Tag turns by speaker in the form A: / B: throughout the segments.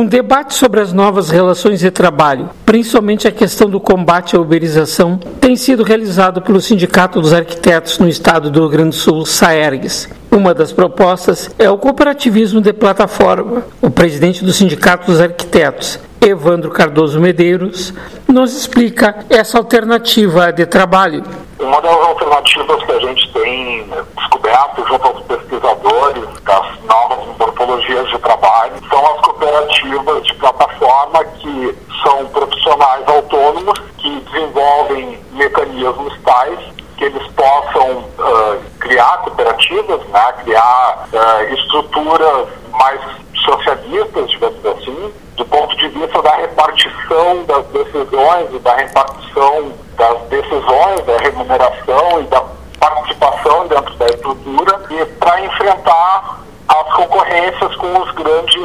A: Um debate sobre as novas relações de trabalho, principalmente a questão do combate à uberização, tem sido realizado pelo Sindicato dos Arquitetos no estado do Rio Grande do Sul, SAERGS. Uma das propostas é o cooperativismo de plataforma. O presidente do Sindicato dos Arquitetos, Evandro Cardoso Medeiros, nos explica essa alternativa de trabalho.
B: Uma das alternativas que a gente tem descoberto junto aos pesquisadores das novas morfologias de trabalho são as cooperativas de plataforma, que são profissionais autônomos que desenvolvem mecanismos tais que eles possam criar cooperativas, criar estruturas mais socialistas, digamos assim, do ponto de vista da repartição das decisões e da repartição das decisões, da remuneração e da participação dentro da estrutura, e para enfrentar as concorrências com as grandes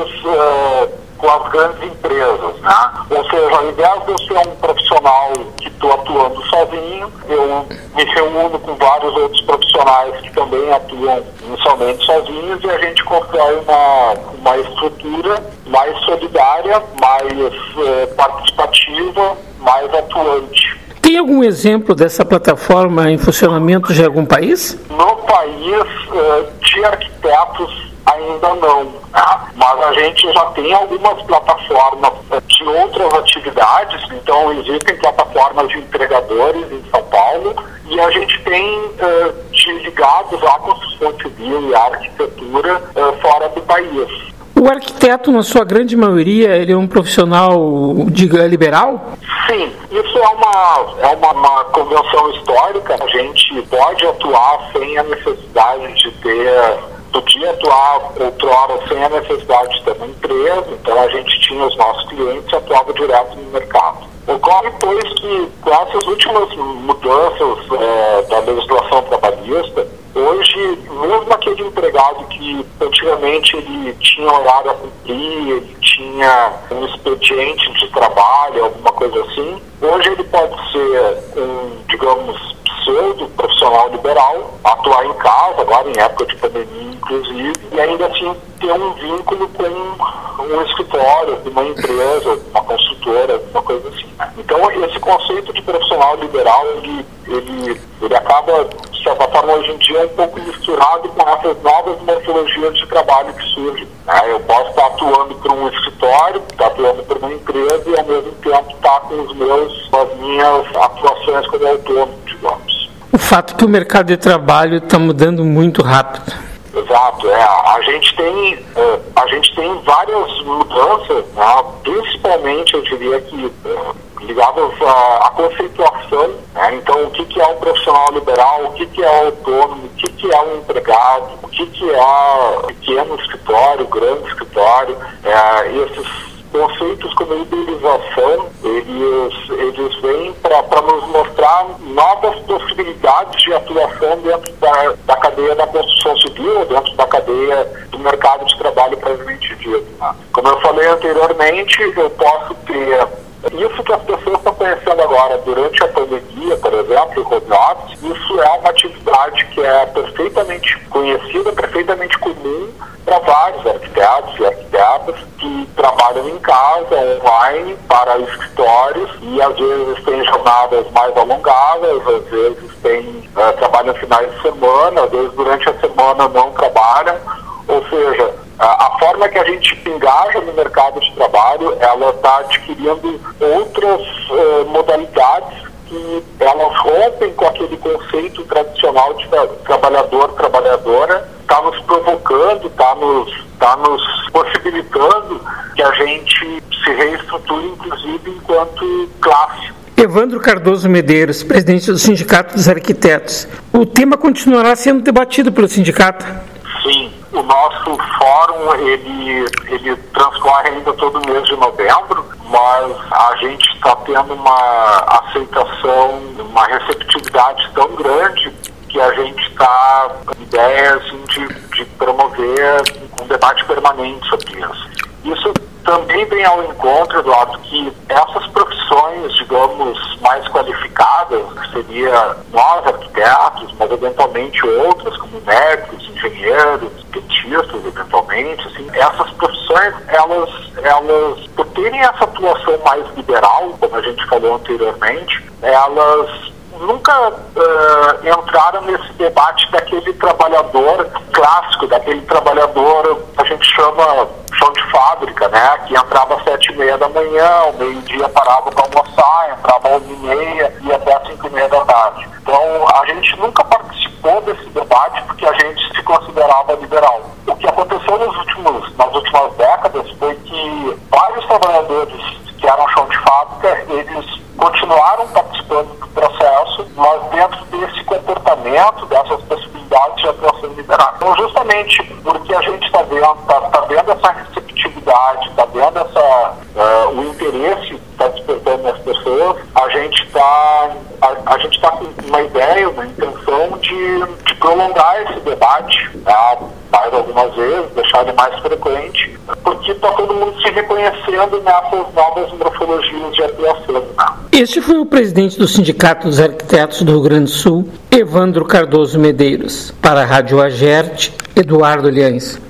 B: empresas, Ou seja, ao invés de eu ser um profissional que estou atuando sozinho, eu me reúno com vários outros profissionais que também atuam inicialmente sozinhos, e a gente constrói uma estrutura mais solidária, mais participativa, mais atuante.
A: Tem algum exemplo dessa plataforma em funcionamento de algum país?
B: No país, de arquitetos ainda não, mas a gente já tem algumas plataformas de outras atividades. Então existem plataformas de entregadores em São Paulo, e a gente tem ligados à construção civil e à arquitetura fora do país.
A: O arquiteto, na sua grande maioria, ele é um profissional liberal?
B: Sim, isso é uma convenção histórica. A gente pode atuar sem a necessidade de podia atuar outrora sem a necessidade de ter uma empresa. Então a gente tinha os nossos clientes e atuava direto no mercado. Ocorre, pois, que com essas últimas mudanças da legislação trabalhista, hoje, mesmo aquele empregado que antigamente ele tinha horário a cumprir, ele tinha um expediente de trabalho, alguma coisa assim, hoje ele pode ser digamos, pseudo profissional liberal, atuar em casa, agora em época de pandemia inclusive, e ainda assim ter um vínculo com um escritório, uma empresa, uma consultora, alguma coisa assim. Então esse conceito de profissional liberal, ele acaba, de certa forma, hoje em dia um pouco misturado com essas novas morfologias de trabalho que surgem. Eu posso estar atuando por um escritório, estar atuando por uma empresa, e ao mesmo tempo estar com as minhas atuações como autônomo, digamos.
A: O fato é que o mercado de trabalho está mudando muito rápido.
B: Exato, a gente tem várias mudanças, principalmente, eu diria que ligadas à conceituação, Então, o que é um profissional liberal, o que é um autônomo, o que é um empregado, o que é pequeno escritório, grande escritório, esses conceitos como a idealização, eles vêm para nos mostrar novas possibilidades de atuação dentro da cadeia da construção civil, dentro da cadeia do mercado de trabalho propriamente dito. Como eu falei anteriormente, eu posso ter isso que as pessoas estão conhecendo agora durante a pandemia, por exemplo, o home office. Isso é uma atividade que é perfeitamente conhecida, perfeitamente comum para vários arquitetos e arquitetas que trabalham em casa, online, para escritórios, e às vezes tem jornadas mais alongadas, às vezes trabalham finais de semana, às vezes durante a semana não trabalham. Ou seja, a forma que a gente engaja no mercado de trabalho, ela está adquirindo outras modalidades que elas rompem com aquele conceito tradicional de trabalhador-trabalhadora, está nos provocando, está nos possibilitando que a gente se reestruture, inclusive, enquanto classe.
A: Evandro Cardoso Medeiros, presidente do Sindicato dos Arquitetos. O tema continuará sendo debatido pelo sindicato?
B: Sim. O nosso fórum, ele transcorre ainda todo mês de novembro, mas a gente está tendo uma aceitação, uma receptividade tão grande que a gente está com ideia assim, de promover um debate permanente sobre isso. Isso também vem ao encontro, Eduardo, que essas profissões, digamos, mais qualificadas, que seria nós arquitetos, mas eventualmente outras, como médicos, engenheiros, dentistas, eventualmente, assim, essas profissões associações, elas, por terem essa atuação mais liberal, como a gente falou anteriormente, elas nunca entraram nesse debate daquele trabalhador clássico, daquele trabalhador que a gente chama chão de fábrica, né? Que entrava às 7h30 da manhã, ao meio-dia parava para almoçar, entrava às 11h30 e até às 5h30 da tarde. Então, a gente nunca participou desse debate porque a gente se considerava liberal. O que aconteceu nas últimas décadas foi que vários trabalhadores que eram chão de fábrica, eles continuaram participando do processo, mas dentro desse comportamento, dessas possibilidades de atuação liberal. Então, justamente porque a gente está vendo essa receptividade, está vendo o interesse que está despertando nas pessoas, a gente está com uma ideia, uma intenção de prolongar esse debate, mais algumas vezes, deixar ele mais frequente, porque está todo mundo se reconhecendo nessas novas morfologias de atuação.
A: Este foi o presidente do Sindicato dos Arquitetos do Rio Grande do Sul, Evandro Cardoso Medeiros. Para a Rádio Agerte, Eduardo Liães.